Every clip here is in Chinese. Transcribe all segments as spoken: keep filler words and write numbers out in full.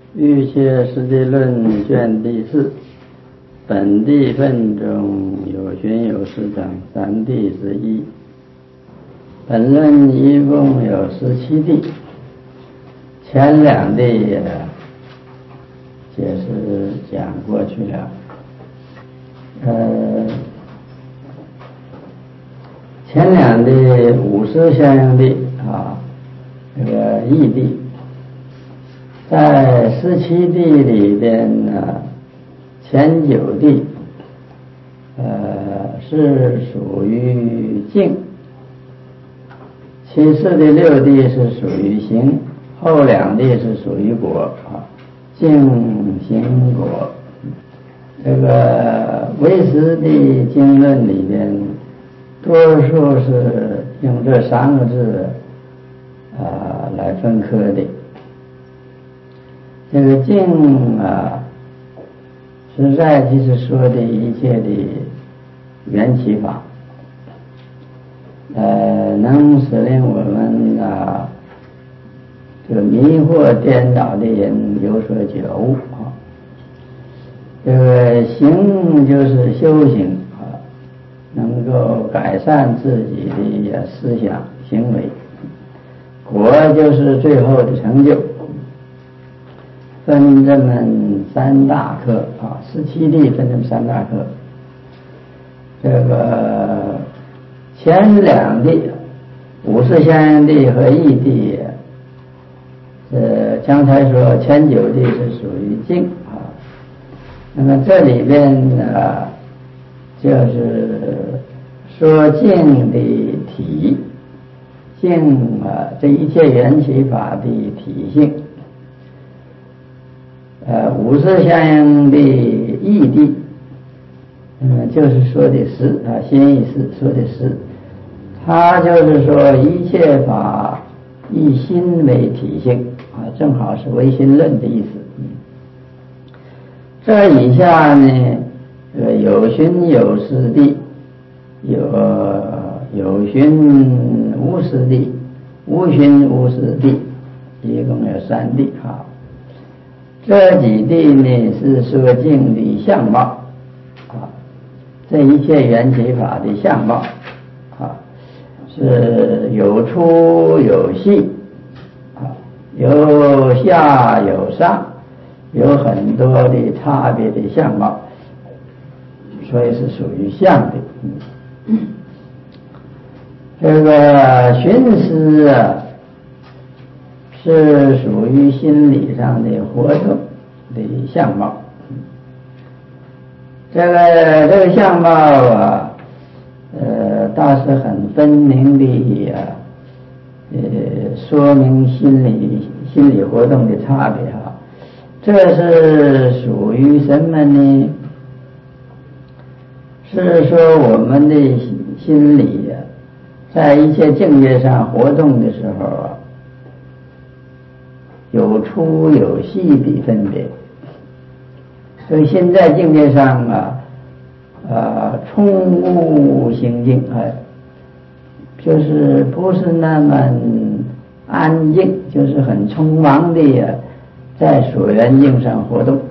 欲切实地论卷第四，本地分中有寻有识等三地之一。本论一共有十七地，前两地解释讲过去了。呃，前两地五识相应地啊，这个异地。在十七地里边呢，前九地呃是属于静，其次的六地是属于行，后两地是属于果啊，静行果。这个唯识的经论里边，多数是用这三个字啊来分科的。这个静啊，实在就是说的一切的缘起法，呃，能使令我们啊，这个迷惑颠倒的人有所觉悟啊。这个行就是修行啊，能够改善自己的思想行为，果就是最后的成就。分这么三大科啊，十七地分这么三大科。这个前两地五识相应地和异地，呃，刚才说前九地是属于静啊。那么这里边呢，就是说静的体，静啊，这一切缘起法的体性。呃，五识相应的义谛，嗯，就是说的实啊，心意识说的实，它就是说一切法以心为体性啊，正好是唯心论的意思。嗯，这以下呢，呃，有寻有识谛，有有寻无识谛，无寻无识谛，一共有三谛啊。这几地呢是说静的相貌啊，这一切缘起法的相貌啊，是有粗有细啊，有下有上，有很多的差别的相貌，所以是属于相的。嗯，这个寻思啊，是属于心理上的活动的相貌。这个这个相貌啊，呃，倒是很分明的啊，呃，说明心理心理活动的差别哈。这是属于什么呢？是说我们的心理啊，在一切境界上活动的时候啊，有粗有细的分别，所以现在境界上啊，呃，充物行静啊，就是不是那么安静，就是很匆忙的在所缘境上活动，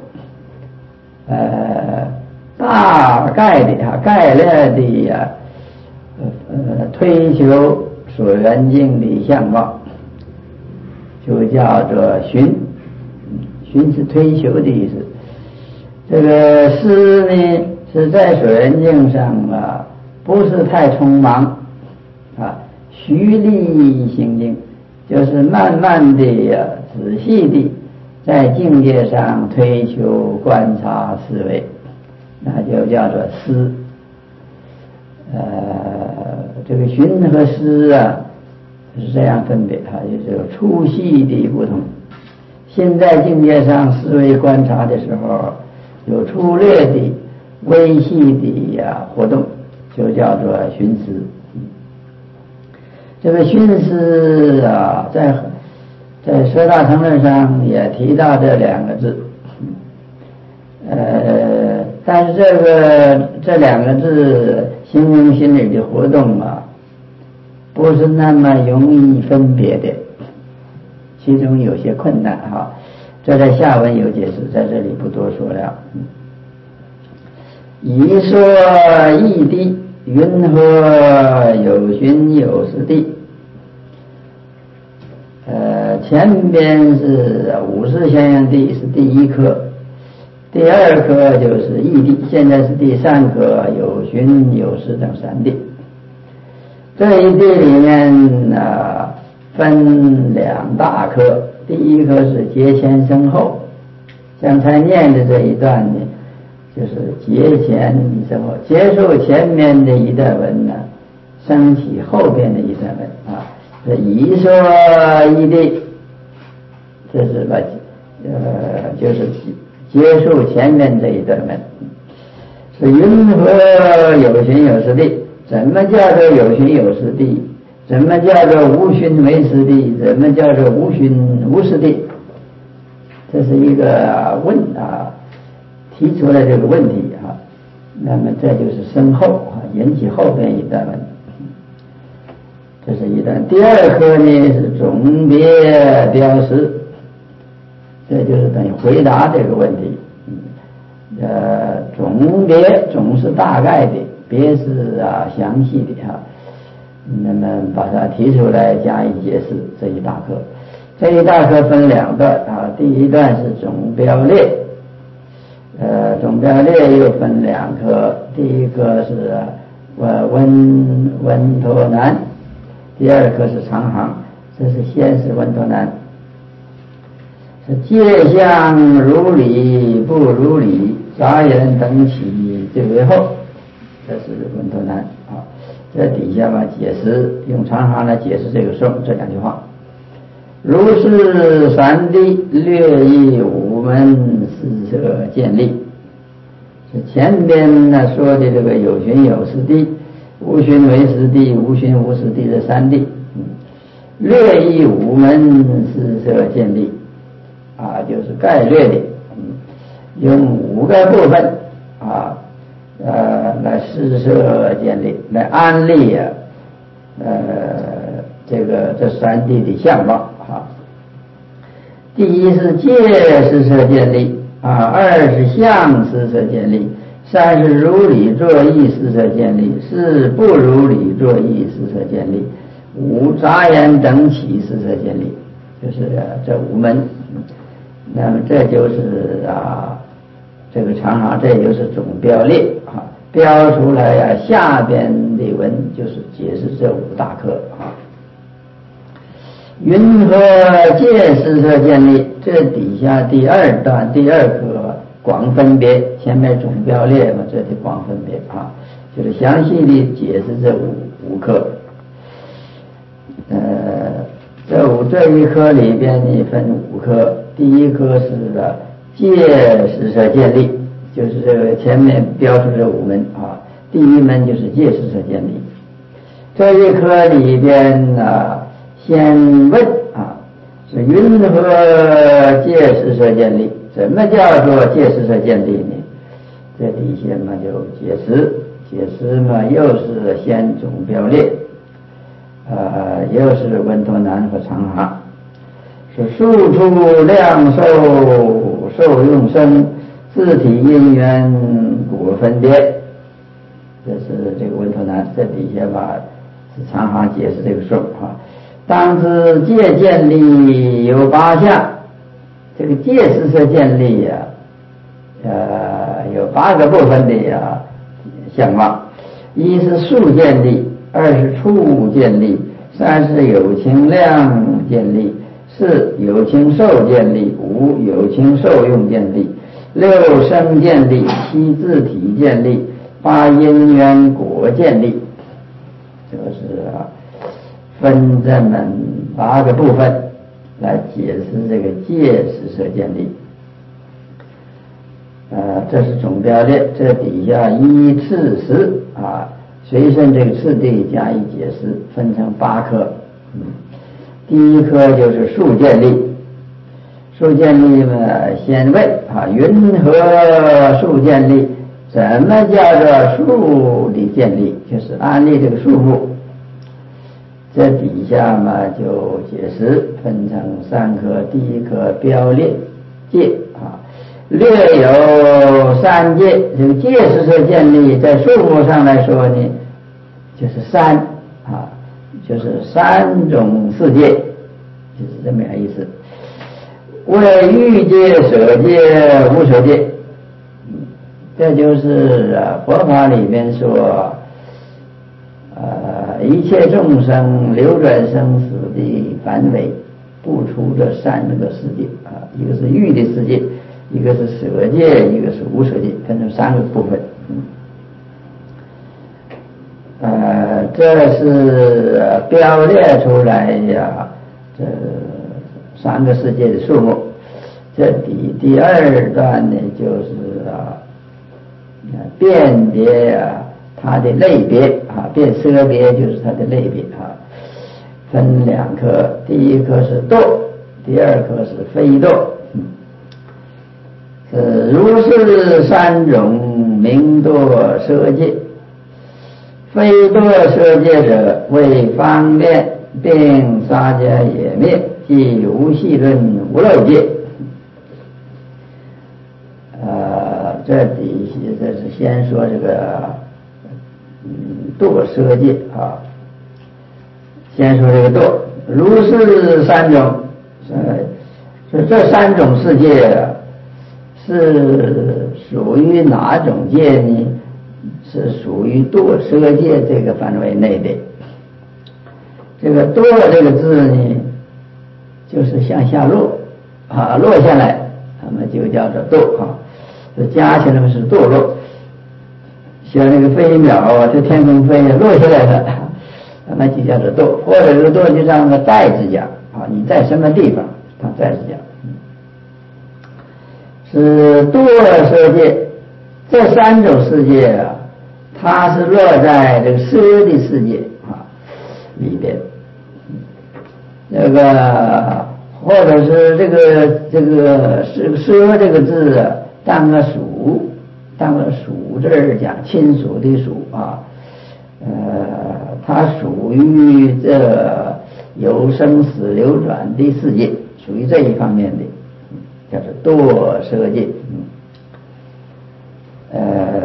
呃，大概的哈概略的呀，呃，推求所缘境的相貌。就叫做寻，寻是推求的意思。这个思呢，是在所缘境上啊，不是太匆忙啊，徐力行静，就是慢慢的呀、仔细的在境界上推求观察思维，那就叫做思。呃，这个寻和思啊，是这样分别哈，就是有粗细的不同。现在境界上思维观察的时候，有粗略的、微细的呀活动，就叫做寻思。这个寻思啊，在在《说大乘论》上也提到这两个字，呃，但是这个这两个字形容心理的活动啊，不是那么容易分别的，其中有些困难哈。 这在下文有解释，在这里不多说了。一说异地，云何有寻有实地？呃，前边是五十相应地是第一科，第二科就是异地，现在是第三科有寻有实等三地。这一地里面啊，分两大科，第一科是节前生后，刚才念的这一段呢，就是节前生后，结束前面的一段文呢，升起后边的一段文啊。这一说异地，这是把呃，就是结束前面这一段文，是云何有寻有实地？怎么叫做有寻有实地？怎么叫做无寻为实地？怎么叫做无寻无实地？这是一个问啊，提出来这个问题啊。那么这就是身后啊，引起后边一段文。这是一段。第二科呢是总别标识，这就是等于回答这个问题。呃，总别总是大概的，别是啊详细的哈。那么把它提出来加以解释，这一大科。这一大科分两段啊，第一段是总标列，呃，总标列又分两科，第一个是呃温温陀南，第二个是长行，这是先是温陀南，是界相如理不如理，杂言等起最为后，这是温陀南啊。这底下嘛解释，用长行来解释这个颂这两句话。如是三谛，略以五门四摄建立。是前边呢说的这个有寻有实谛，无寻为实谛，无寻无实谛这三谛，嗯，略以五门四摄建立啊，就是概略的，嗯，用五个部分啊，呃，来四摄建立，来安立啊，呃，这个这三谛的相貌。第一是界四摄建立啊，二是相四摄建立，三是如理作意四摄建立，四不如理作意四摄建立，五杂言等起四摄建立，就是这五门。那么这就是啊，这个长行，这就是总标列啊，标出来呀、啊，下边的文就是解释这五大科啊。云何界四摄建立？这底下第二段第二科广分别，前面总标列嘛，这里广分别啊，就是详细的解释这五五科。呃，这五这一科里边呢分五科，第一科是界四摄建立，就是这个前面标出这五门啊，第一门就是界四摄建立。这一科里边呢、啊。先问啊，是云何界四摄建立？什么叫做界四摄建立呢？这底下嘛就解释，解释嘛又是先总标列，呃，又是温陀南和长行，是数处量受受用生，自体因缘果分别。这是这个温陀南，这底下把是长行解释这个数啊。当知界建立有八项，这个界四摄建立呀、啊，呃，有八个部分的呀、啊、相貌。一是数建立，二是处建立，三是有情量建立，四有情受建立，五有情受用建立，六生建立，七自体建立，八因缘果建立，就是啊。分这么八个部分来解释这个界四摄建立。呃，这是总标列，这底下依次时啊，随顺这个次第加以解释，分成八科。嗯，第一科就是数建立，数建立嘛，先问啊，云何数建立？怎么叫做数的建立？就是安立这个数目。这底下嘛就解释分成三科，第一科标列界啊，略有三界。这个界是说建立在数目上来说呢，就是三啊，就是三种世界，就是这么样意思。为欲界、舍界、无舍界，这就是啊佛法里面说，呃，一切众生流转生死的范围不出这三个世界啊，一个是欲的世界，一个是舍界，一个是无舍界，分成三个部分。呃，这是标列出来呀，这三个世界的数目。这第第二段呢，就是啊，辨别啊它的类别啊，辨色别就是它的类别啊，分两科，第一科是堕，第二科是非堕。嗯，是如是三种名堕色界。非堕色界者，为方便并沙迦也灭，即无系论无漏界。呃，这底这是先说这个嗯堕色界啊，先说这个堕，如是三种，呃，这这三种世界是属于哪种界呢？是属于堕色界这个范围内的。这个堕这个字呢，就是向下落啊，落下来，那么就叫做堕啊。这加起来是堕落，像那个飞鸟啊，在天空飞落下来了，那么就叫做堕，或者是堕就像个在字讲啊，你在什么地方，它在字讲。是堕色界，这三种世界啊。它是落在这个色的世界啊里边，这个或者是这个这个色色这个字啊，当个属，当个属字讲，亲属的属啊，呃，它属于这有生死流转的世界，属于这一方面的，叫做堕色界。呃。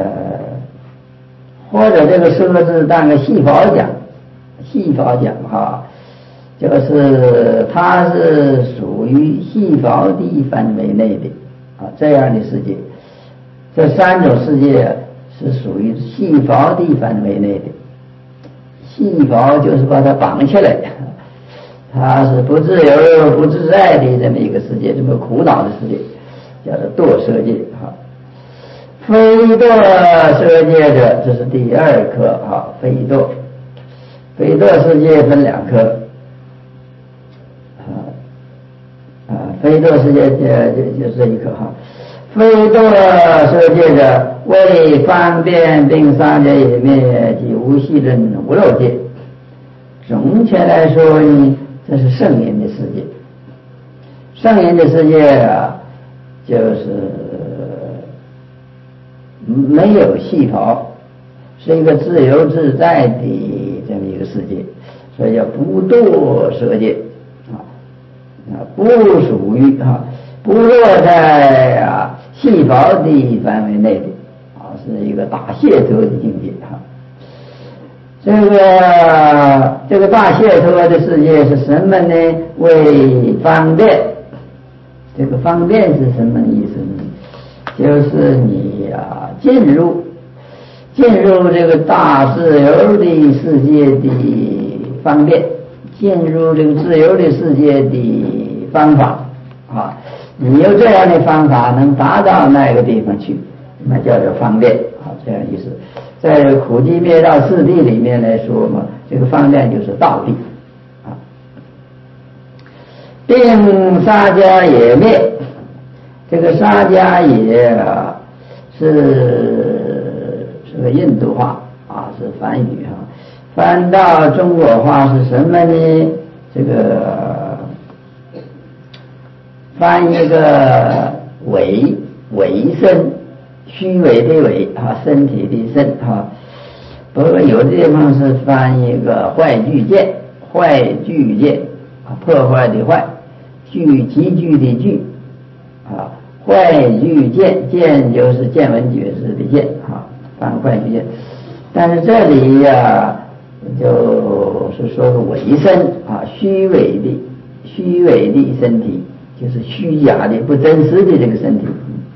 或者这个色字当个细法讲，细法讲哈，就是它是属于细法的范围内的啊这样的世界。这三种世界是属于细法的范围内的。细法就是把它绑起来，它是不自由不自在的这么一个世界，这么苦恼的世界，叫做堕色界哈。非堕色界者，这是第二科啊。非堕，非堕世界分两科啊啊，非堕世界就就就是这一科哈。非堕色界者，为方便并沙迦也灭，即无系论无漏界。总体来说呢，这是圣言的世界。圣言的世界啊，就是没有细胞，是一个自由自在的这么一个世界，所以叫不堕色界啊，啊不属于啊，不落在啊细胞的范围内的啊，是一个大解脱的境界啊。这个这个大解脱的世界是什么呢？为方便，这个方便是什么意思呢？就是你啊进入进入这个大自由的世界的方便，进入这个自由的世界的方法啊，你有这样的方法能达到那个地方去，那叫做方便啊，这样意思。在苦集灭道四谛里面来说嘛，这个方便就是道谛啊。并沙迦也灭，这个沙迦也啊是是个印度话啊，是梵语啊。翻到中国话是什么呢？这个翻一个伪伪身，虚伪的伪啊，身体的身啊。不过有的地方是翻一个坏具见，坏具见啊，破坏的坏，具集聚的聚啊， 啊，坏具见，见就是见闻觉知的见啊，方坏具见。但是这里呀、啊，就是说个伪身啊，虚伪的虚伪的身体，就是虚假的不真实的这个身体，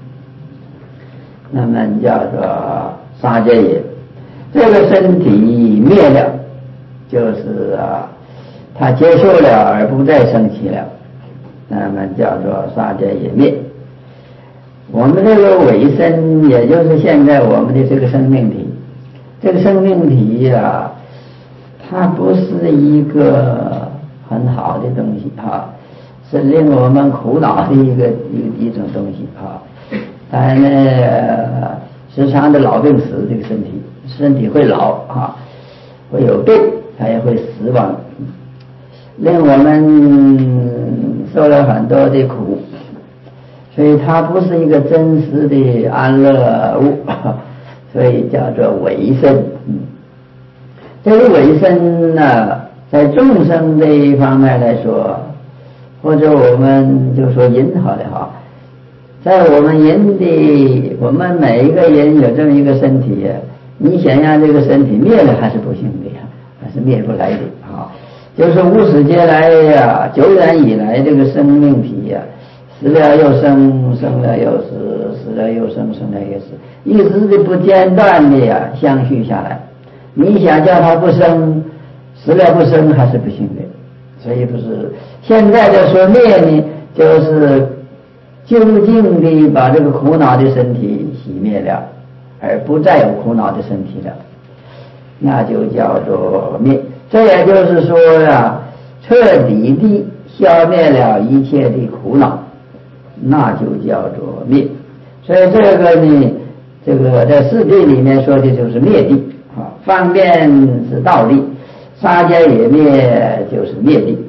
那么叫做杀戒也。这个身体灭了，就是啊，他接受了而不再生起了，那么叫做杀戒也灭。我们这个伪身，也就是现在我们的这个生命体，这个生命体呀、啊，它不是一个很好的东西啊，是令我们苦恼的一个一一种东西啊。当然呢，时常的老病死，这个身体身体会老啊，会有病，它也会死亡，令我们受了很多的苦。所以它不是一个真实的安乐物，所以叫做伪身。这个伪身呢，在众生这一方面来说，或者我们就说人好的哈，在我们人的，我们每一个人有这么一个身体，你想让这个身体灭了还是不行的呀，还是灭不来的啊。就是无始劫来呀，久远以来这个生命体呀。死了又生，生了又死，死了又生，生了又死，一直的不间断的呀相续下来。你想叫它不生，死了不生还是不行的。所以不是现在就说灭呢，就是究竟的把这个苦恼的身体熄灭了，而不再有苦恼的身体了，那就叫做灭。这也就是说呀，彻底的消灭了一切的苦恼，那就叫做灭。所以这个呢，这个在四谛里面说的就是灭谛啊，方便是道谛，杀戒也灭就是灭谛。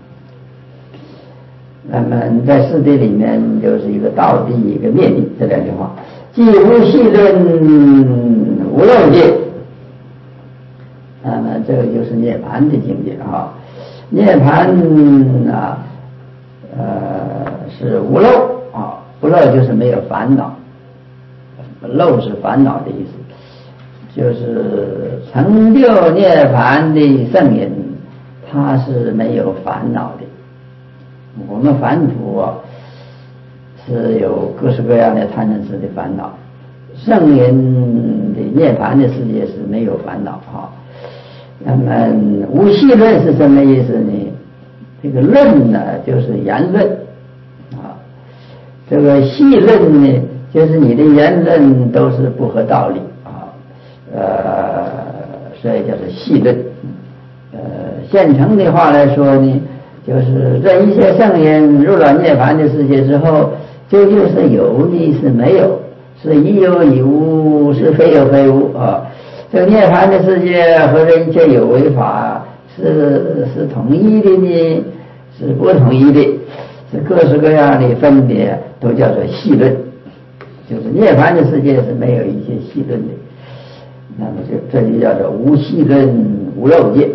那么在四谛里面就是一个道谛，一个灭谛，这两句话。即无系论无漏界，那么这个就是涅槃的境界啊。涅槃啊，呃，是无漏啊，不漏就是没有烦恼，漏是烦恼的意思，就是成就涅槃的圣人，他是没有烦恼的。我们凡夫啊，是有各式各样的贪嗔痴的烦恼，圣人的涅槃的世界是没有烦恼啊。那么无系论是什么意思呢？这个论呢，就是言论啊，这个系论呢，就是你的言论都是不合道理啊，呃，所以叫做系论。呃，现成的话来说呢，就是这一切圣人入了涅槃的世界之后，究竟是有的是没有，是已有已无，是非有非无啊。这个涅槃的世界和这一切有为法是是统一的呢，是不统一的，是各式各样的分别，都叫做系论。就是涅槃的世界是没有一些系论的，那么这这就叫做无系论无漏界。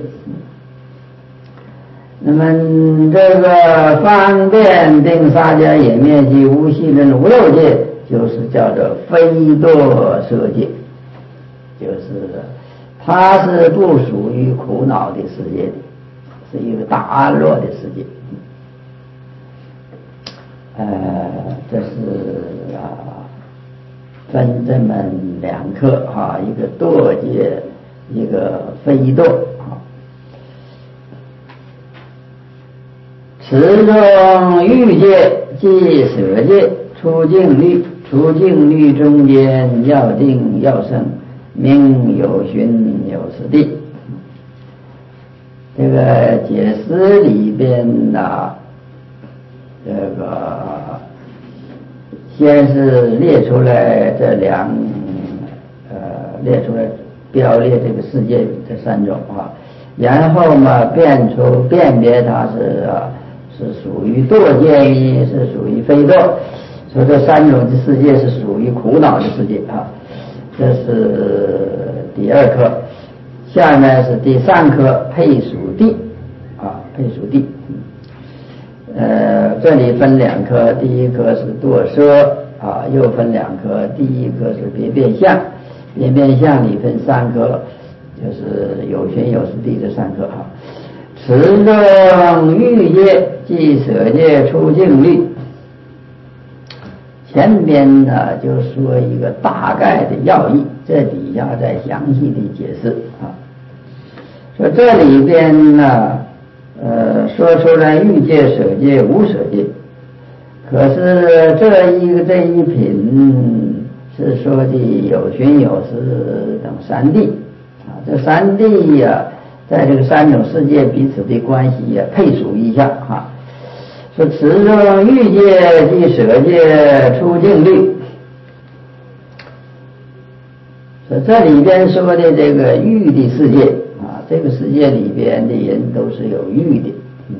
那么这个方便定杀戒也灭及无系论无漏界，就是叫做非堕舍界，就是它是不属于苦恼的世界的，是一个大安乐的世界。呃，这是啊，分这么两课哈，一个堕界，一个非堕啊。此中欲界即舍界，出境律，出境律中间要定要生，名有寻有实地。这个解释里边呐、啊，这个先是列出来这两呃列出来标列这个世界这三种啊，然后嘛辨出辨别它是啊是属于堕界呢，是属于非堕，所以这三种的世界是属于苦恼的世界啊。这是第二课，下面是第三课配属地啊，配属地。 呃，这里分两科，第一科是堕奢啊，又分两科，第一科是别变相，别变相里分三科，就是有寻有识地这三科哈。持中欲界即舍界出境律，前边呢就说一个大概的要义，这底下再详细的解释啊。说这里边呢，呃，说出来欲界、舍界、无舍界，可是这一个这一品是说的有寻有识等三谛啊，这三谛呀、啊，在这个三种世界彼此的关系呀、啊，配属一下哈、啊。说持中欲界即舍界出境律，说这里边说的这个欲的世界啊，这个世界里边的人都是有欲的，嗯，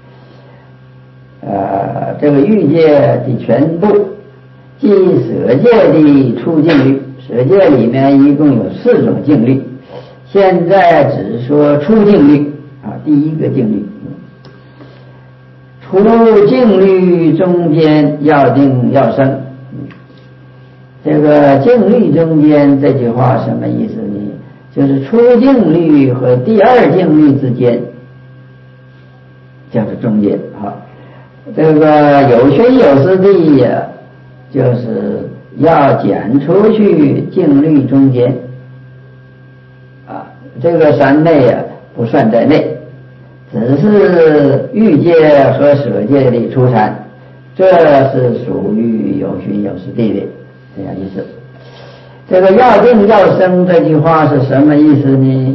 呃，这个欲界的全部即舍界的出境律，舍界里面一共有四种境律，现在只说出境律啊，第一个境律。出境律中间要定要生，这个境律中间这句话什么意思呢？就是出境律和第二境律之间，叫做中间啊。这个有寻有识地呀，就是要减出去境律中间啊，这个三内呀不算在内。只是欲界和舍界的出产，这是属于有寻有识地的，这样意思。这个要定要生这句话是什么意思呢？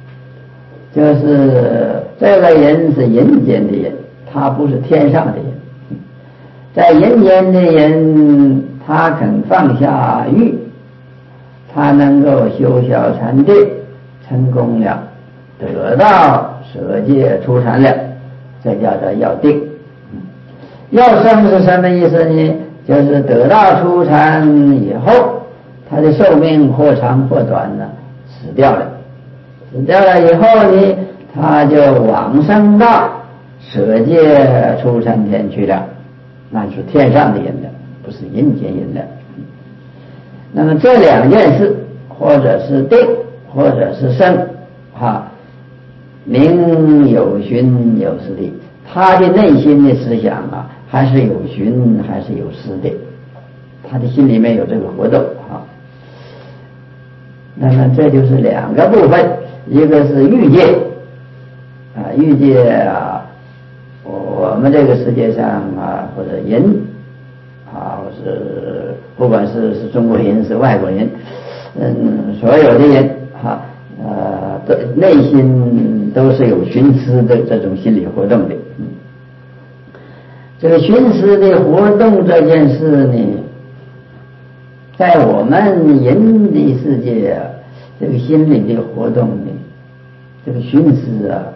就是这个人是人间的人，他不是天上的人。在人间的人，他肯放下欲，他能够修小禅定，成功了，得到舍界出禅了，这叫做要定。要生是什么意思呢？就是得到出禅以后，他的寿命或长或短呢，死掉了，死掉了以后呢，他就往生到舍界出禅天去了，那就是天上的人了，不是人间人了。那么这两件事，或者是定，或者是生，哈。名有寻有识的，他的内心的思想啊，还是有寻还是有识的，他的心里面有这个活动啊。那么这就是两个部分，一个是欲界啊，欲界啊，我们这个世界上啊，或者人啊，或是不管是是中国人是外国人，嗯，所有的人哈。呃，的内心都是有寻思的这种心理活动的。嗯，这个寻思的活动这件事呢，在我们人的世界啊，这个心理的活动呢，这个寻思啊，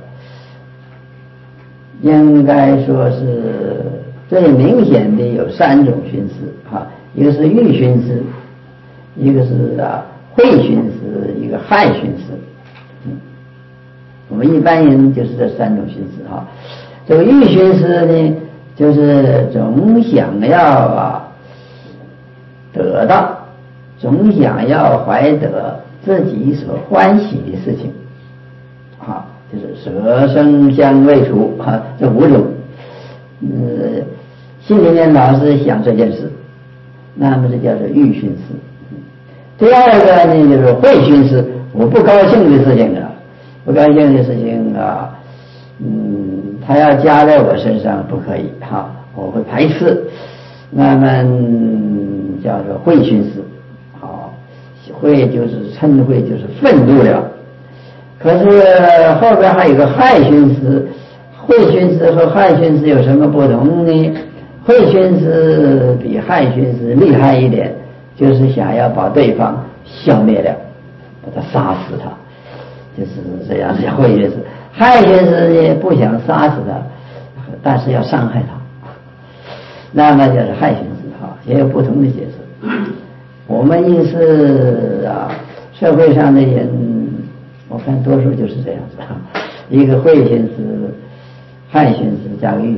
应该说是最明显的有三种寻思啊，一个是欲寻思，一个是啊慧寻思，一个害寻思。嗯，我们一般人就是这三种寻思啊。这个欲寻思呢，就是总想要啊得到，总想要怀得自己所欢喜的事情啊，就是舍生香味触啊这五种。嗯，心里面老是想这件事，那么这叫做欲寻思。第二个呢，就是慧寻思，我不高兴的事情啊，不高兴的事情啊，嗯，他要加在我身上不可以哈，我会排斥，那么、嗯、叫做慧寻思，好，慧就是嗔恚，就是愤怒了。可是后边还有个害寻思，慧寻思和害寻思有什么不同呢？慧寻思比害寻思厉害一点。就是想要把对方消灭了，把他杀死他，就是这样的慧寻思。害寻思呢，不想杀死他，但是要伤害他，那么就是害寻思哈，也有不同的解释。我们意思啊，社会上的人，我看多数就是这样子，一个慧寻思、害寻思加个欲寻思，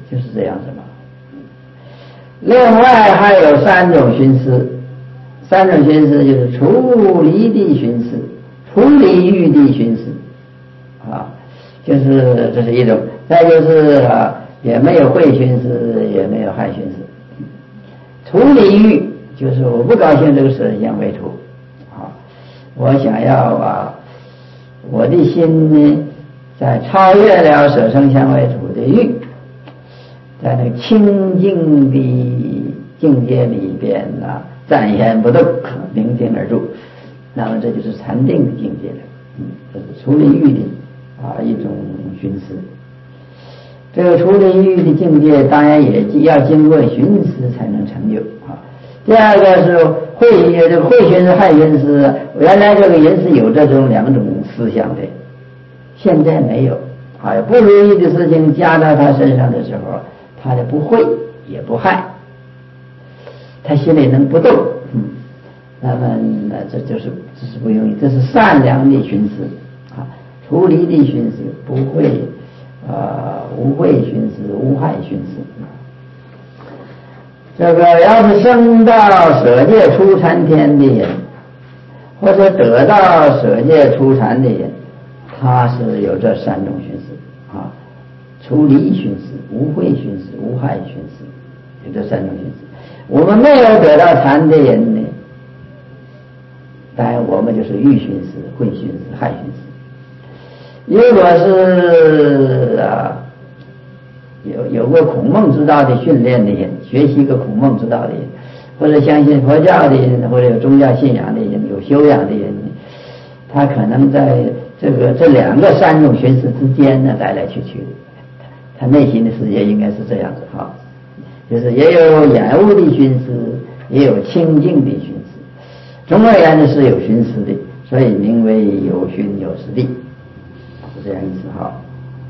就是这样子嘛。另外还有三种寻思，三种寻思就是出离的寻思、出离欲的寻思啊，就是这是一种。再就是啊，也没有慧寻思，也没有害寻思。出离欲就是我不高兴这个事相为处啊，我想要啊，我的心呢，在超越了舍生相为处的欲，在那个清净的境界里边啊，暂言不动，宁静而住，那么这就是禅定的境界了。嗯，这是出离欲的啊一种寻思。这个出离欲的境界，当然也要经过寻思才能成就啊。第二个是慧，这个慧寻思、害寻思，原来这个人是有这种两种思想的，现在没有啊。不如意的事情加到他身上的时候，他就不会也不害，他心里能不动，嗯，那么那这就是这是不容易，这是善良的寻思啊，出离的寻思，不会啊，无慧寻思，无害寻思。这个要是升到舍界出禅天的人，或者得到舍界出禅的人，他是有这三种寻思啊，出离寻思、无慧寻思、无害寻思，有这三种寻思。我们没有得到禅的人呢，当然我们就是欲寻思、慧寻思、害寻思。如果是啊，有有过孔孟之道的训练的人，学习过孔孟之道的人，或者相信佛教的人，或者有宗教信仰的人，有修养的人，他可能在这个这两个三种寻思之间呢来来去去，他内心的世界应该是这样子哈，就是也有厌恶的寻思，也有清净的寻思，总而言之是有寻思的，所以名为有寻有识地，是这样意思哈。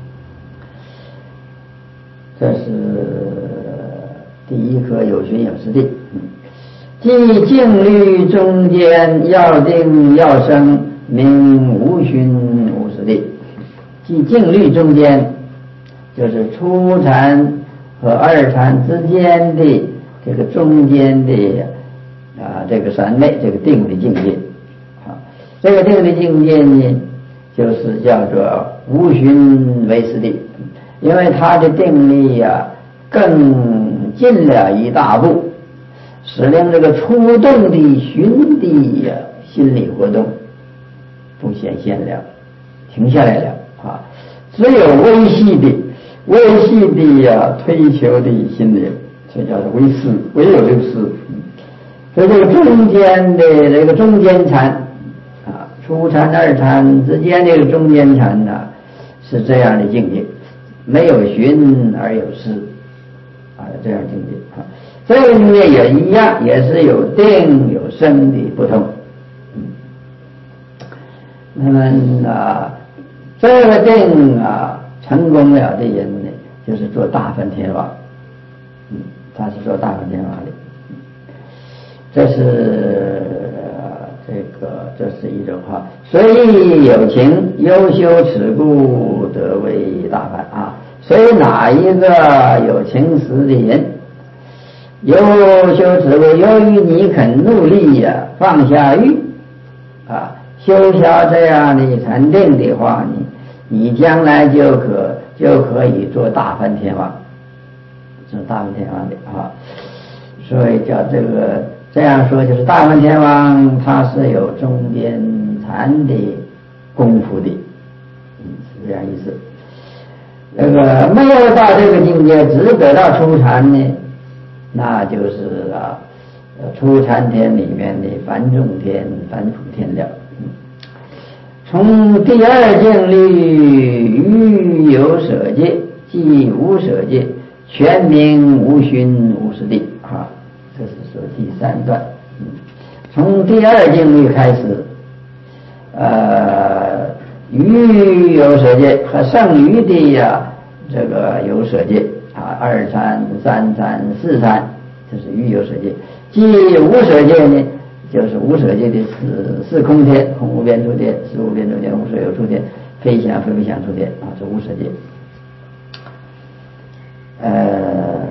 这是第一颗有寻有识地，即静虑中间要定要生，名无寻无识地。即静虑中间，就是初禅和二禅之间的这个中间的啊这个三昧这个定的境界啊，这个定的境界呢，就是叫做无寻为识地。因为他的定力呀、啊，更进了一大步，使令这个出动的寻的呀心理活动不显现了，停下来了啊，只有微细的、微细的呀、啊、推求的心理，这叫做微思，唯有这个思。所以这个中间的这个中间禅啊，初禅、二禅之间这个中间禅呢、啊，是这样的境界。没有寻而有思啊，这样境界啊，这个境界也一样，也是有定有生的不同。嗯，那么啊，这个定啊成功了的人呢，就是做大梵天王。嗯，他是做大梵天王的。这是、呃、这个，这是一种哈。虽有情，优修此故得为大梵啊。所以哪一个有情识的人，优修此故，由于你肯努力呀、啊，放下欲啊，修消这样的禅定的话呢，你将来就可就可以做大梵天王，做大梵天王的啊。所以叫这个这样说，就是大梵天王他是有中间禅的功夫的，嗯，是这样意思。这个没有到这个境界，只得到初禅呢，那就是啊，初禅天里面的梵众天、梵辅天了。从第二境律欲有舍界，即无舍界，全名无寻无识地啊，这是说第三段。从第二境律开始，呃。余有舍界和剩余的呀，这个有舍界啊，二禅、三禅、四禅，这是余有舍界。即无舍界呢，就是无舍界的四四空天，空无边处天、实无边处天、无所有处天、非想非不想处天啊，是无舍界。 呃，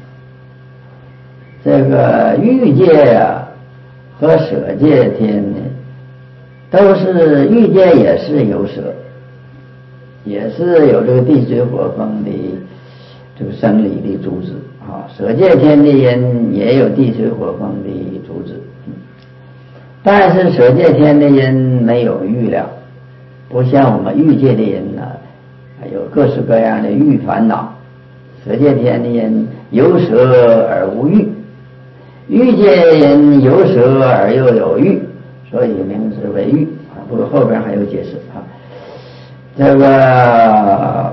这个欲界啊和舍界天呢，都是欲界也是有舍，也是有这个地水火风的这个生理的组织啊。舍界天的人也有地水火风的组织，但是舍界天的人没有欲了，不像我们欲界的人呢，有各式各样的欲烦恼。舍界天的人有舍而无欲，欲界人有舍而又有欲，所以名之为欲啊。不过后边还有解释啊。这个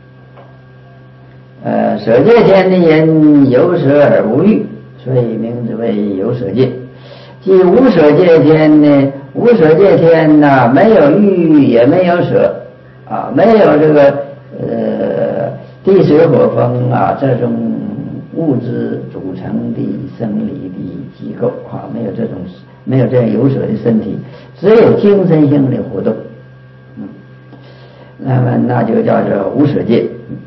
呃，舍界天的人有舍而无欲，所以名之为有舍界。即无舍界天呢，无舍界天呢，没有欲也没有舍啊，没有这个呃地水火风啊这种物质组成的生理的机构啊，没有这种没有这样有舍的身体，只有精神性的活动，嗯，那么那就叫做无舍界。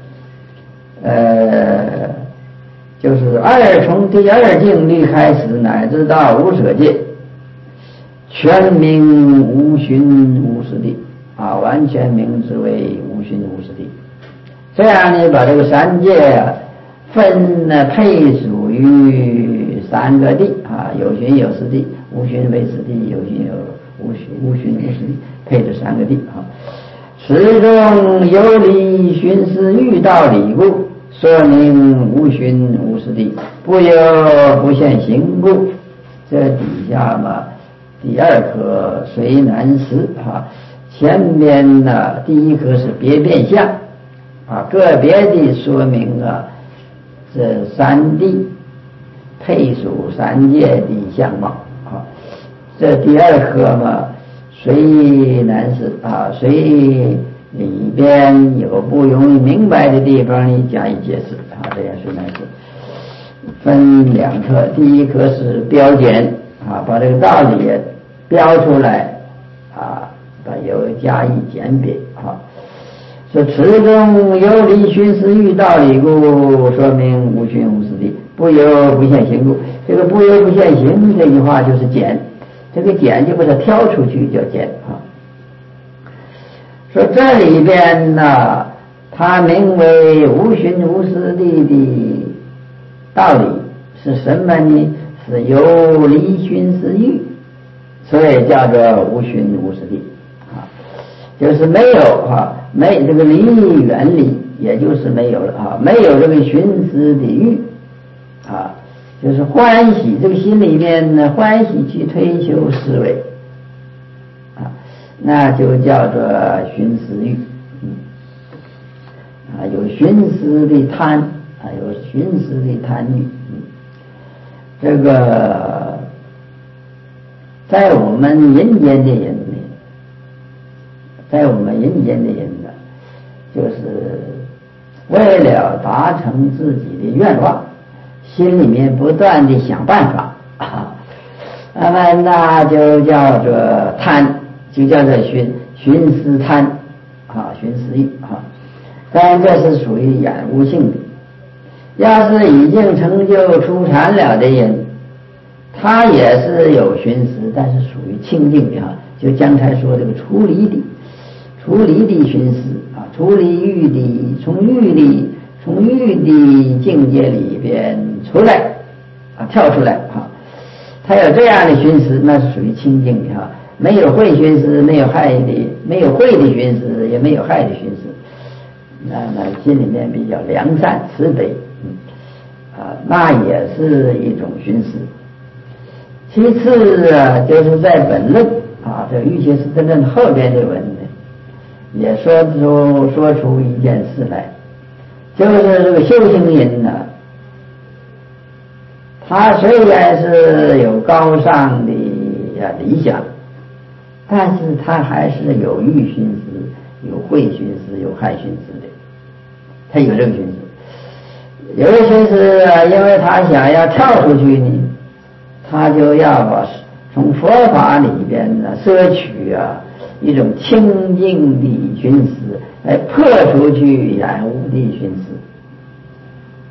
呃，就是二从第二境律开始，乃至到无舍界，全名无寻无实地啊，完全名之为无寻无实地。这样呢，把这个三界啊分呢配属于三个地啊，有寻有实地，无寻为实地，有寻有无寻无寻无实地，配这三个地啊。此中有理寻思欲道理故，说明无寻无实地，不由不现行故。这底下嘛，第二颗虽难识啊，前边呢第一颗是别变相啊，个别的说明啊，这三地配属三界的相貌啊。这第二颗嘛，虽难识啊，虽里边有不容易明白的地方呢，加以解释啊，这样虽难识。分两科，第一科是标简啊，把这个道理标出来啊，把有加以简别啊。说此中有理寻思欲道理故，说明无寻无实地，不由不现行故。这个不由不现行这句话就是简，这个简就把它挑出去叫简啊。说这里边呢，它名为无寻无实地的道理是什么呢？是有理寻思欲，所以叫做无寻无实地啊，就是没有啊，没这个离远离，也就是没有了啊，没有这个寻思的欲啊，就是欢喜，这个心里面呢欢喜去追求思维啊，那就叫做寻思欲，嗯啊，有寻思的贪啊，有寻思的贪欲，嗯，这个在我们人间的人呢，在我们人间的人呢，就是为了达成自己的愿望，心里面不断的想办法啊，那么那就叫做贪，就叫做寻寻思贪啊，寻思欲啊。当然这是属于染污性的。要是已经成就出禅了的人，他也是有寻思，但是属于清净的哈，就刚才说这个出离的出离的寻思啊，出离欲的，从欲的从欲的境界里边出来啊，跳出来啊，他有这样的寻思，那是属于清净的哈，没有慧寻思，没有害的，没有慧的寻思，也没有害的寻思，那么心里面比较良善慈悲，嗯啊，那也是一种寻思。其次啊，就是在本论啊，这玉学师真正后边的文呢，也说出说出一件事来，就是这个修行人呢，他虽然是有高尚的理想，但是他还是有欲寻思，有慧寻思，有害寻思的，他有这个寻思。有的寻思啊，因为他想要跳出去呢，他就要把从佛法里边呢摄取啊一种清净的寻思，来破除去染污的寻思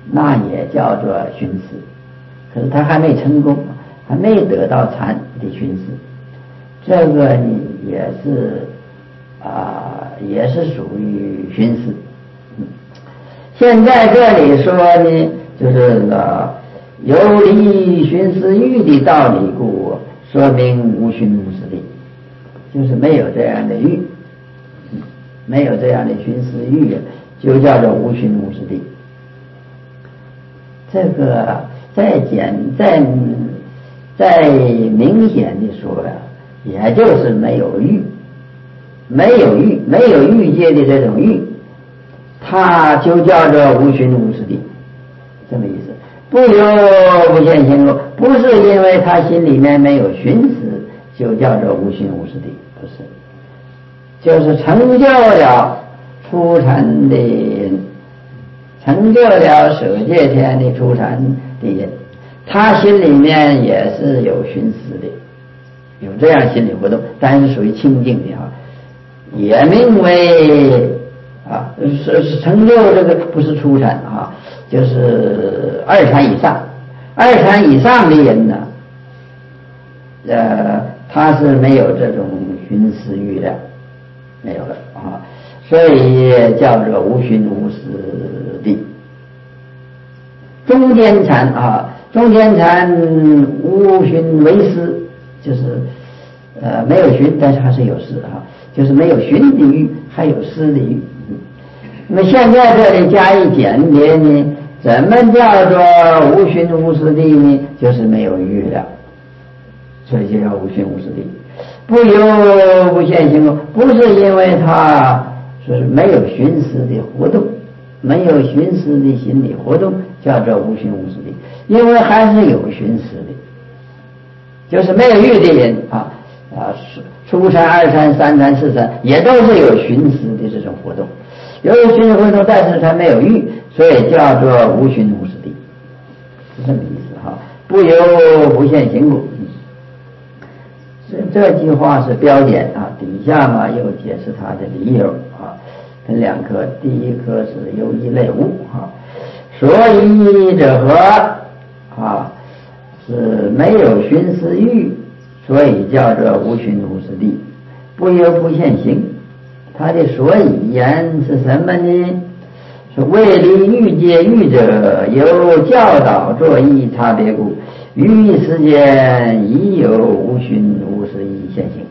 那也叫做寻思。可是他还没成功，还没得到禅的寻思，这个呢也是啊、呃，也是属于寻思。嗯，现在这里说呢，就是呃有离寻思欲的道理故，说明无寻无思地，就是没有这样的欲，嗯，没有这样的寻思欲，就叫做无寻无思地。这个再简再再明显的说呀，也就是没有欲，没有欲，没有欲界的这种欲，它就叫做无寻无思地，这么意思。不由不现行路，不是因为他心里面没有寻思就叫做无寻无思地，不是，就是成就了初禅的人，成就了舍戒天的初禅的人，他心里面也是有寻思的，有这样心理活动，但是属于清净的哈，也名为啊是是成就这个不是初禅啊，就是二禅以上，二禅以上的人呢，呃，他是没有这种寻思欲的，没有了啊，所以叫做无寻无思地。中间禅啊，中间禅无寻为思，就是呃没有寻，但是还是有思啊，就是没有寻的欲，还有思的欲。那么现在这里加以简别呢，怎么叫做无寻无思地呢？就是没有欲了，所以就叫无寻无思地。不由不现行，不是因为他说是没有寻思的活动，没有寻思的心理活动，叫做无寻无思地，因为还是有寻思的，就是没有欲的人啊啊，初禅、二禅、三禅、四禅也都是有寻思的这种活动。有寻思活动，但是他没有欲，所以叫做无寻无思地，是这么意思哈。不由不现行故，这这句话是标点啊，底下嘛又解释他的理由啊，分两科，第一科是由一类物啊，所以者何啊，是没有寻思欲，所以叫做无寻无思地，不由不现行。他的所以言是什么呢？是为离欲界欲者，有教导作意差别故，于世间已有无寻无思意现行。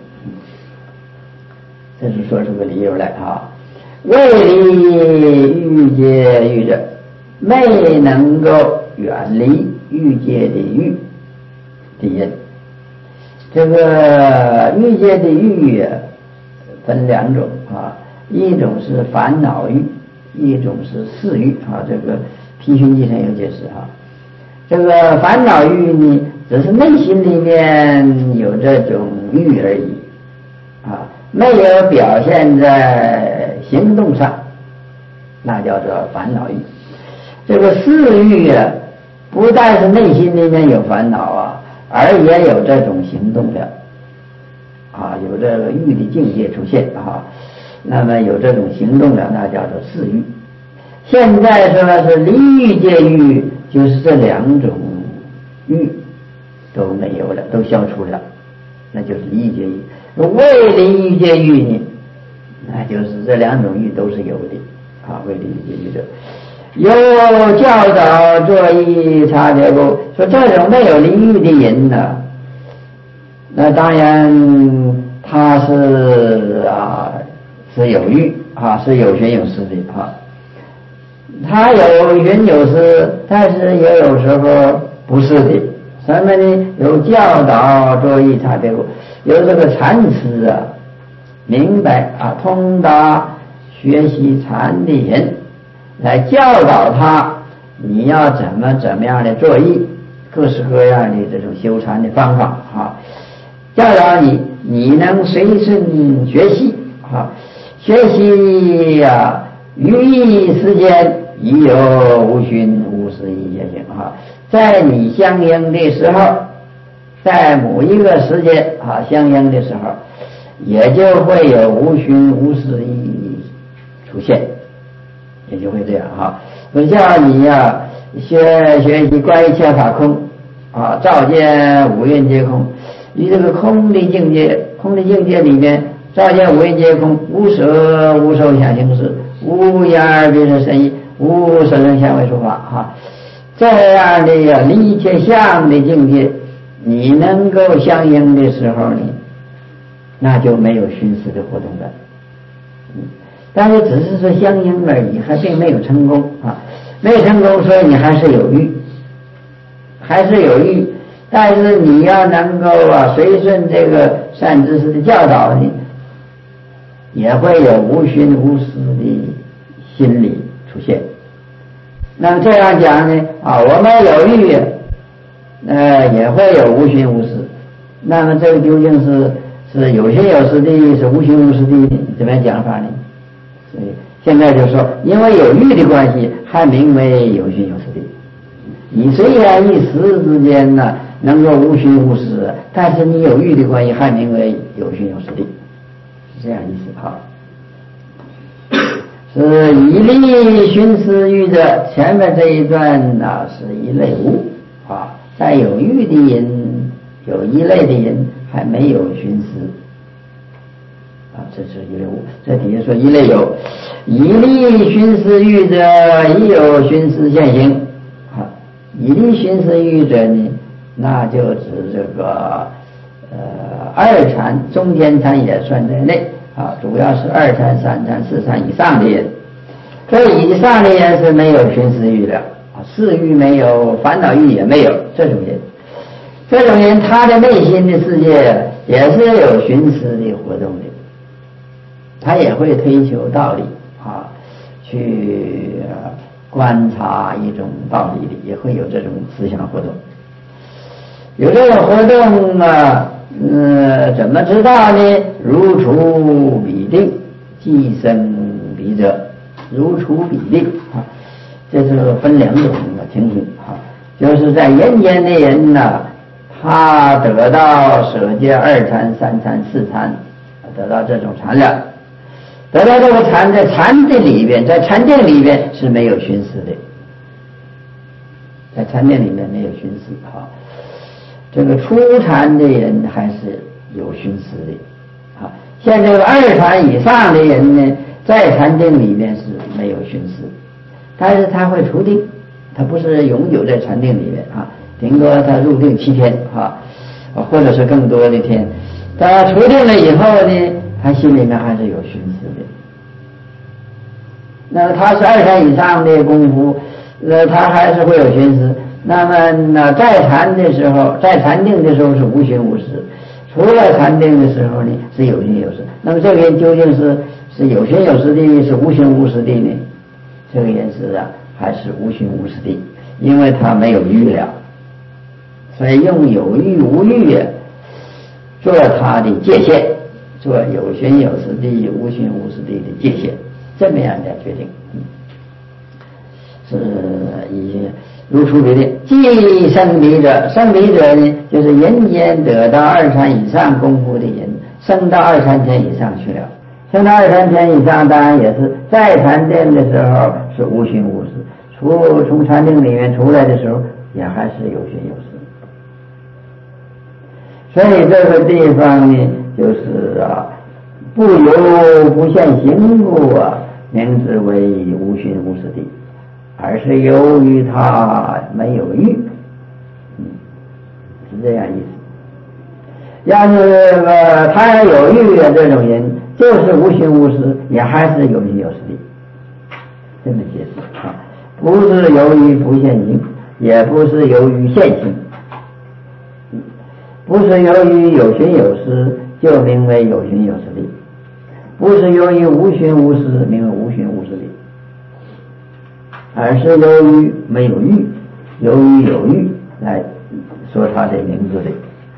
这是说出个理由来啊。为离欲界欲者，没能够远离欲界的欲的人，这个欲界的欲分两种啊，一种是烦恼欲，一种是事欲啊。这个批寻记上有解释啊。这个烦恼欲呢，只是内心里面有这种欲而已啊，没有表现在行动上，那叫做烦恼欲。这个事欲啊，不但是内心里面有烦恼啊，而也有这种行动的。啊，有这个欲的境界出现啊，那么有这种行动的，那叫做事欲。现在说是离欲界欲，就是这两种欲都没有了，都消除了，那就是离欲界欲。为离欲界欲呢，那就是这两种欲都是有的啊，为离欲界欲者。有教导作意差别不？说这种没有离欲的人呢，那当然他是啊是有欲啊，是有寻有思的啊，他有寻有思，但是也有时候不是的。什么呢？有教导作意差别故，有这个禅师啊，明白啊通达学习禅的人来教导他，你要怎么怎么样的作意，各式各样的这种修禅的方法啊。教导你，你能随顺学习啊，学习呀、啊，于一时间已有无寻无思意现行啊，在你相应的时候，在某一个时间啊相应的时候，也就会有无寻无思意出现，也就会这样哈。我叫你呀、啊， 学学习关于千法空啊，照见五蕴皆空。于这个空的境界，空的境界里面，照见五蕴皆空，无色无受想行识，无眼耳鼻舌身意，无色声香味触法哈。这样的呀，离一切相的境界，你能够相应的时候呢，那就没有寻思的活动了。嗯，但是只是说相应而已，还并没有成功啊，没有成功，所以你还是有欲，还是有欲。但是你要能够啊，随顺这个善知识的教导呢，也会有无寻无思的心理出现。那么这样讲呢，啊，我们有欲，呃，也会有无寻无思。那么这个究竟是是有寻有思的，是无寻无思的，怎么样讲法呢？所以现在就说，因为有欲的关系，还名为有寻有思的。你虽然一时之间呢，能够无寻无思，但是你有欲的关系，还名为有寻有思的，是这样意思哈。是以利寻思欲者，前面这一段呢、啊、是一类无啊，带有欲的人，有一类的人还没有寻思啊，这是一类无。这底下说一类有，以利寻思欲者，亦有寻思现行啊。以利寻思欲者呢，那就指这个呃二禅、中间禅也算在内。啊，主要是二禅、三禅、四禅以上的人，这以上的人是没有寻思欲的啊，事欲没有，烦恼欲也没有，这种人，这种人他的内心的世界也是有寻思的活动的，他也会推求道理啊，去观察一种道理的，也会有这种思想活动，有这种活动啊。嗯，怎么知道呢？如处彼定，即生彼者，如处彼定啊，这是分两种的情形啊。就是在人间的人呢，他得到舍戒二禅、三禅、四禅，得到这种禅了，得到这个禅，在禅的里边，在禅定里边是没有寻思的，在禅定里面没有寻思啊。这个初禅的人还是有寻思的，啊，像这个二禅以上的人呢，在禅定里面是没有寻思，但是他会出定，他不是永久在禅定里面啊，顶多他入定七天啊，或者是更多的天，他出定了以后呢，他心里面还是有寻思的。那么他是二禅以上的功夫，呃，他还是会有寻思。那么呢，在禅的时候，在禅定的时候是无寻无思，除了禅定的时候呢是有寻有思。那么这个人究竟是是有寻有思的，是无寻无思的呢？这个人是啊，还是无寻无思的，因为他没有欲了，所以用有欲无欲做他的界限，做有寻有思的、无寻无思的的界限，这么样的决定，嗯，是以。如处彼定，即生彼者，生彼者呢，就是人间得到二禅以上功夫的人，升到二禅天以上去了。升到二禅天以上，当然也是在禅定的时候是无寻无思，出从禅定里面出来的时候，也还是有寻有思。所以这个地方呢，就是啊，不由不现行故啊，名之为无寻无思地。而是由于他没有欲，嗯，是这样意思。要是呃他有欲的这种人，就是无寻无思，也还是有寻有思的，这么解释啊，不是由于不现行，也不是由于现行，嗯，不是由于有寻有思就名为有寻有思的，不是由于无寻无思名为无寻无思的。而是由于没有欲，由于有欲来说他的名字的。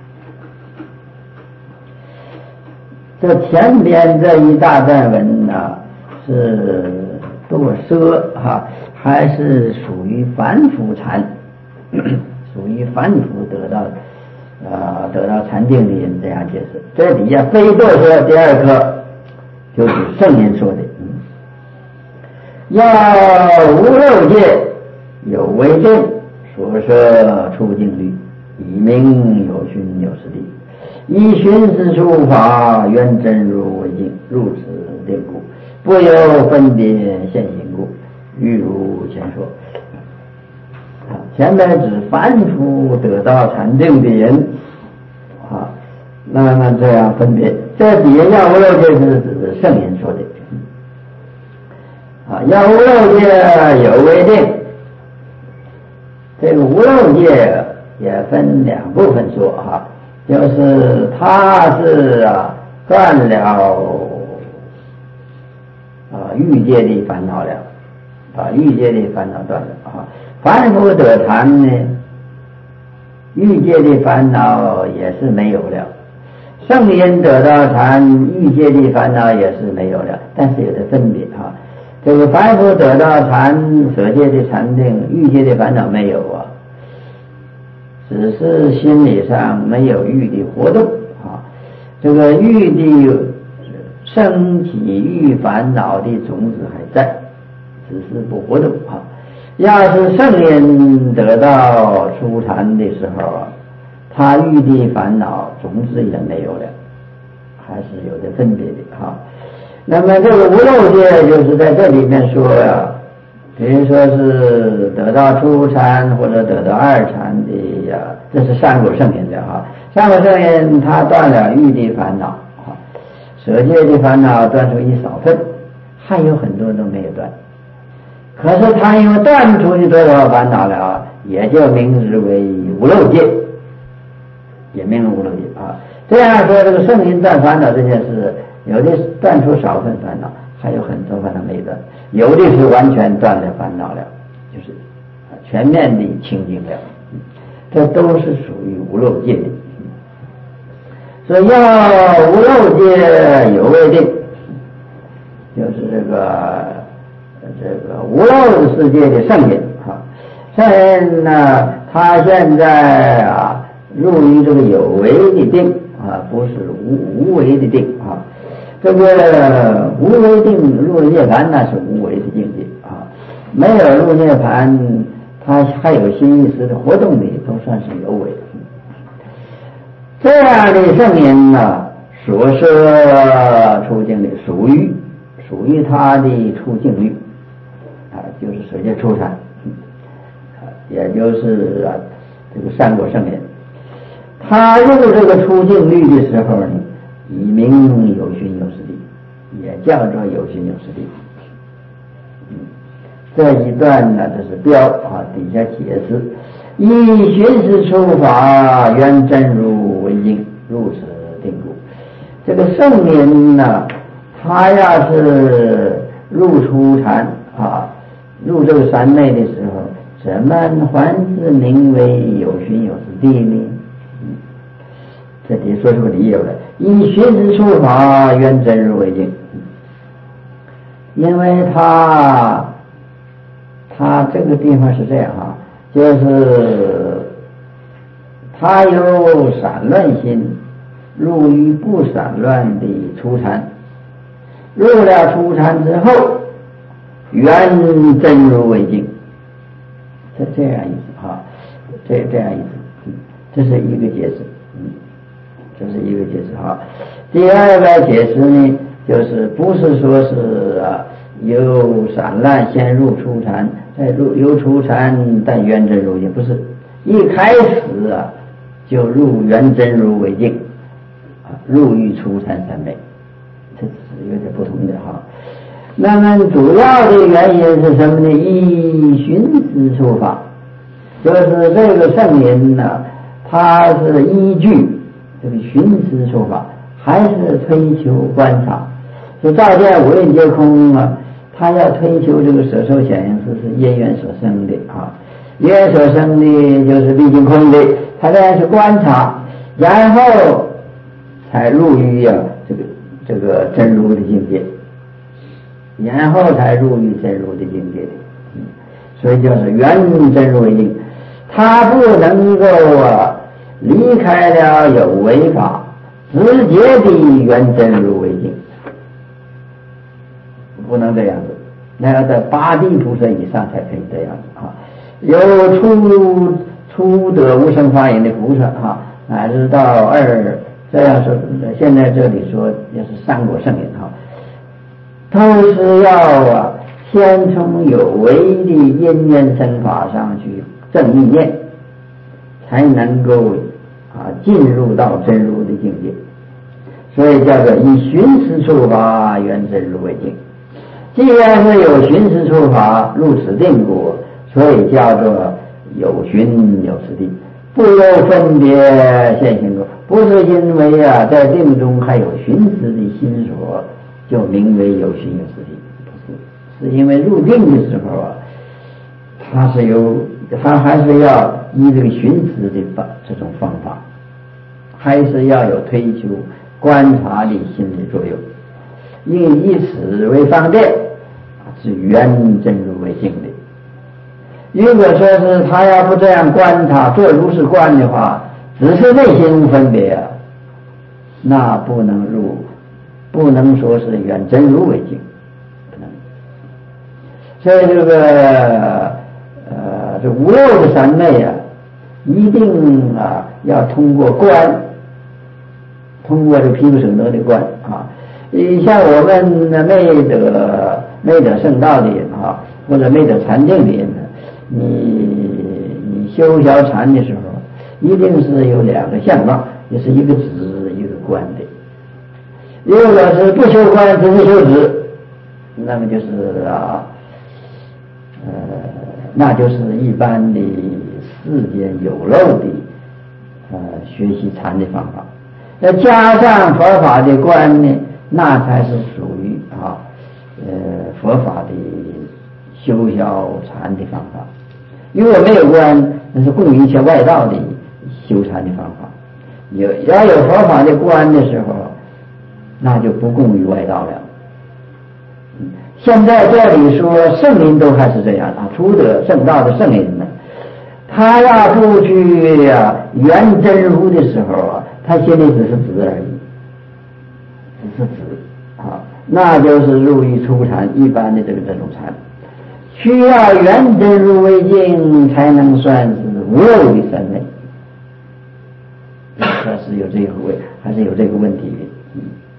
这前边这一大段文啊，是多奢哈，还是属于凡夫禅，属于凡夫得到啊、呃、得到禅定的人这样解释。这底下非多奢第二课就是圣人说的。要无漏界， 有为定，所摄出境律，以名有寻有实地。以寻思出法，缘真如为境，入此定故，不由分别现行故，欲如前说。前面指凡夫得到禅定的人啊，那么这样分别，这底下要无漏界是指圣人说的啊，要无漏界有为定，这个无漏界也分两部分说哈、啊，就是他是啊断了啊欲界的烦恼了，把欲界的烦恼断了啊。凡夫得禅呢，欲界的烦恼也是没有了；圣人得到禅，欲界的烦恼也是没有了，但是有的分别啊。这个凡夫得到禅，舍界的禅定，欲界的烦恼没有啊，只是心理上没有欲的活动啊。这个欲的升起欲烦恼的种子还在，只是不活动啊。要是圣人得到初禅的时候，他欲的烦恼种子也没有了，还是有的分别的哈。那么这个无漏界就是在这里面说呀，比如说是得到初禅或者得到二禅的呀，这是三果圣人的哈。三果圣人他断了欲的烦恼啊，舍界的烦恼断出一少分，还有很多都没有断。可是他因为断除的多少烦恼了，也就名之为无漏界，也名为无漏界啊。这样说，这个圣人断烦恼这件事，有的断出少分烦恼，还有很多烦恼没断，有的是完全断了烦恼了，就是全面的清净了，这都是属于无漏界的。所以要无漏界有为定，就是这个。这个无漏世界的圣人啊，圣人呢，他现在啊入于这个有为的定啊，不是无无为的定啊。这个无为定入涅槃那是无为的境界啊，没有入涅槃，他还有心意识的活动力，都算是有为。这样的圣人呢，所摄出境律属于属于他的出境律。啊，就是舍界初禅，啊，也就是啊，这个三果圣人，他入这个出境律的时候呢，以名有寻有实地，也叫做有寻有实地。嗯，这一段呢，这是标啊，底下解释：以寻思出法，缘真如为境，入此定故。这个圣人呢，他要是入初禅啊。入这个三昧的时候，怎么还是名为有寻有实地呢？嗯，这里说出个理由来：以寻思出法，缘真如为境。因为他他这个地方是这样啊，就是他有散乱心，入于不散乱的初禅，入了初禅之后。缘真如为境，这这样意思哈，这这样意思，嗯，这是一个解释，嗯，这是一个解释哈。第二个解释呢，就是不是说是啊由散乱先入初禅，再入由初禅但缘真如境，不是一开始啊就入缘真如为境，啊入于初禅三昧，这是有点不同的哈。那么主要的原因是什么呢？以寻思出法，就是这个圣人呢，他是依据这个寻思出法，还是推求观察。就照见五蕴皆空啊，他要推求这个舍受显应识是因缘所生的啊，因缘所生的就是毕竟空的，他这样去观察，然后才入于啊这个这个真如的境界。然后才入于真如的境界的，嗯，所以就是缘真如为境，他不能够啊离开了有为法，直接的缘真如为境，不能这样子，那要在八地菩萨以上才可以这样子啊。 由初初得无生法忍的菩萨哈，乃至到二这样说，现在这里说也是三果圣人哈，都是要啊先从有为的因缘生法上去正意念，才能够啊进入到真如的境界。所以叫做以寻思处法缘真如为境。既然是有寻思处法入此定果，所以叫做有寻有此地，不由分别现行果。不是因为啊在定中还有寻思的心所，就名为有寻有此地，不是，是因为入定的时候啊，它是有，它还是要依这个寻思的法这种方法，还是要有推求观察的心理作用，应以此为方便，是圆真如为境的。如果说是他要不这样观察做如是观的话，只是内心无分别啊，那不能入，不能说是圆真如为境，不能。所以这个呃这无漏的三昧啊，一定啊要通过观，通过这毗卢舍那的观啊。像我们没得没得圣道的人啊，或者没得禅定的人呢，你你修小禅的时候，一定是有两个相貌，就是一个止一个观的。如果是不修观，只是修止，那么就是啊，呃，那就是一般的世间有漏的呃学习禅的方法。再加上佛法的观呢，那才是属于啊呃佛法的修小禅的方法。如果没有观，那是供一切外道的修禅的方法。有要有佛法的观的时候，那就不供于外道了。现在这里说圣人都还是这样啊，初得圣道的圣人呢，他要出去啊圆真如的时候啊，他心里只是止而已，只是止啊，那就是入于初禅一般的这个这种禅，需要圆真如为境，才能算是无漏的三昧。还是有这个问，还是有这个问题的。嗯，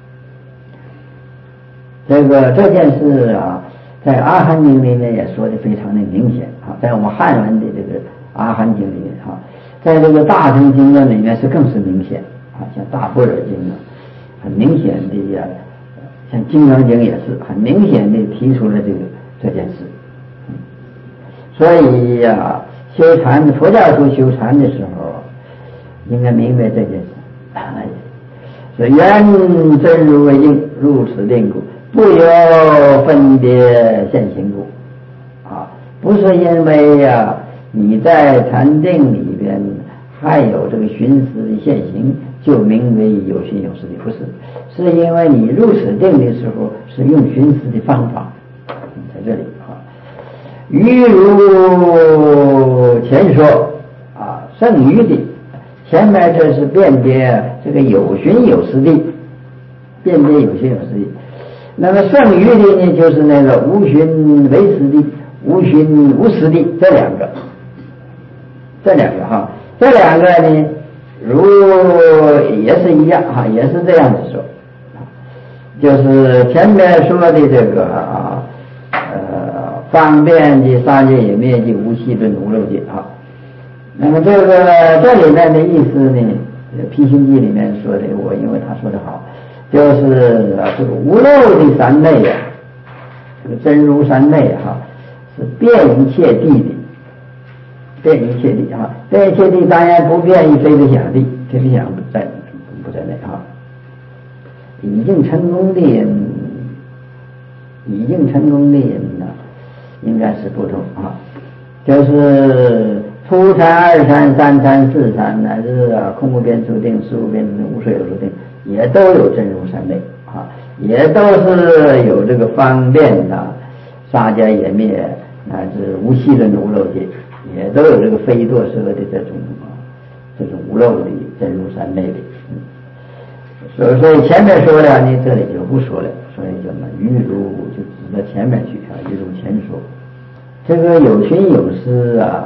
这个这件事啊，在阿含经里面也说的非常的明显啊，在我们汉文的这个阿含经里面啊，在这个大乘经论里面是更是明显啊，像大般若经啊，很明显的呀，像金刚经也是很明显的提出了这个这件事。嗯，所以呀、啊，修禅佛教徒修禅的时候，应该明白这件事，是圆真如为境，入此定故，不由分别现行故啊，不是因为呀、啊、你在禅定里边还有这个寻思的现行，就名为有寻有识的，不是，是因为你入此定的时候是用寻思的方法，在这里啊，余如前说啊，剩余的。前面这是辨别这个有寻有实地，辨别有寻有实地。那么剩余的呢，就是那个无寻为实地，无寻无实地，这两个，这两个哈，这两个呢，如也是一样哈，也是这样子说，就是前面说的这个啊，呃，方便的三界也灭尽，无细论无漏界啊。那么这个这里面的意思呢，辟心记里面说的，我因为他说的好，就是这个无漏的三昧啊，这个真如三昧哈、啊，是遍一切地的，遍一切地啊，遍一切地当然不遍于非非想地，非非想不在不在内啊。已经成功的人，已经成功的人呢，应该是不同啊，就是初禅、二禅、三禅、四禅，乃至啊空无边处定、事无边处定、无所有处定，也都有真如三昧啊，也都是有这个方便的杀迦也灭，乃至无细论的无漏界，也都有这个非堕舍的这种啊这种无漏的真如三昧的。嗯，所以所以前面说了呢，这里就不说了，所以就呢余如就指到前面去啊，余如前说。这个有寻有识啊，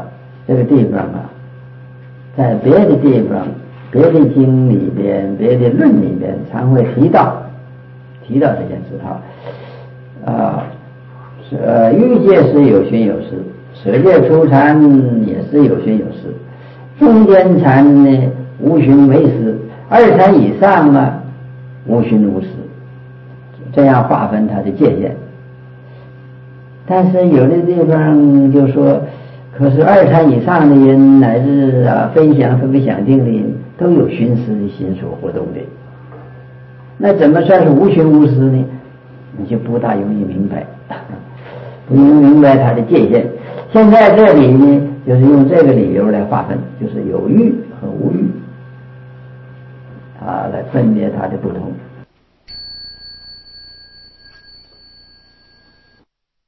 这个地方啊，在别的地方、别的经里边、别的论里边，常会提到提到这件事哈。啊，是呃，欲界是有寻有识，舍界初禅也是有寻有识，中间禅呢无寻为识，二禅以上呢无寻无识，这样划分它的界限。但是有的地方就说，可是二禅以上的人乃至啊分享和不想定的人都有寻思的心所活动的，那怎么算是无寻无识呢？你就不大容易明白，不容易明白它的界限。现在这里呢，就是用这个理由来划分，就是有欲和无欲啊，来分别它的不同。